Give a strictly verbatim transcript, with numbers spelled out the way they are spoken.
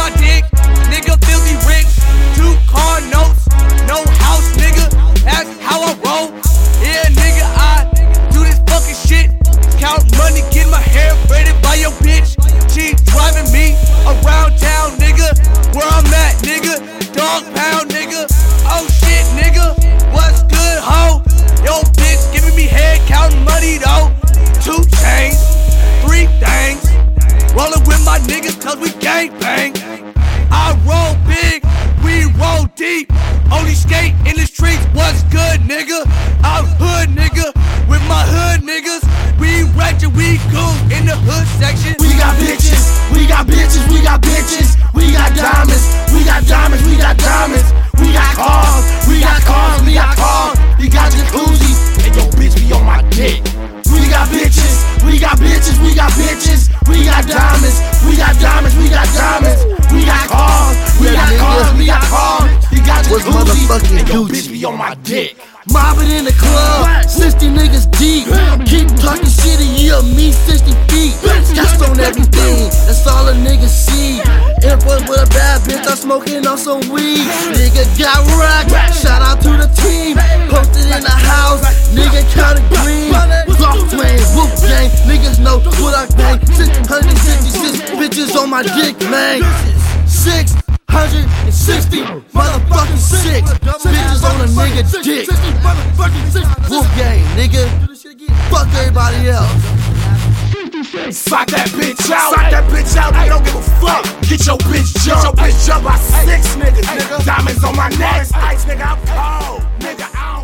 my dick. Nigga, filthy rich. Two car notes, no house, nigga. That's how I roll. Yeah, nigga, I do this fucking shit. Count money, get my hair braided by your bitch. She driving me around town, nigga. Where I'm at, nigga. Dog pound, nigga. Oh shit, nigga. What's good, ho? Yo, bitch, giving me head, counting money, though. Two chains, three things. Rolling with my niggas, cause we gang bang. I roll big, we roll deep. Only skate in the streets, what's good, nigga? I'm hood, nigga. With my hood niggas, we ratchet, we cool in the hood section. We got bitches, we got bitches, we got bitches. We got diamonds, we got diamonds, we got diamonds. We got cars, we got cars, we got cars. We got jacuzzis, and your bitch be on my dick. We got bitches, we got bitches, we got bitches. We got diamonds, we got diamonds, we got diamonds. We got cars, we got cars, we got cars. We got jacuzzis, and your bitch be on my dick. Mobbing in the club, sixty niggas deep. Keep talking shit and yeah, me sixty feet. Cast on everything, that's all a nigga see. Airport with a bad bitch, I'm smoking on some weed. Nigga got rocked, shout out to the team. Posted in the house, nigga counted green. Golf playing, whoop gang, niggas know what I bang. six hundred sixty-six bitches on my dick, man. Six hundred sixty motherfucking six bitches on a nigga dick. Wolf gang, nigga. Fuck everybody else. Sock that bitch out. Sock that bitch out. I don't give a fuck. Get your bitch jump. Get your bitch jump by six niggas, nigga. Diamonds on my neck. Ice, nigga, I'm cold. Nigga, I'm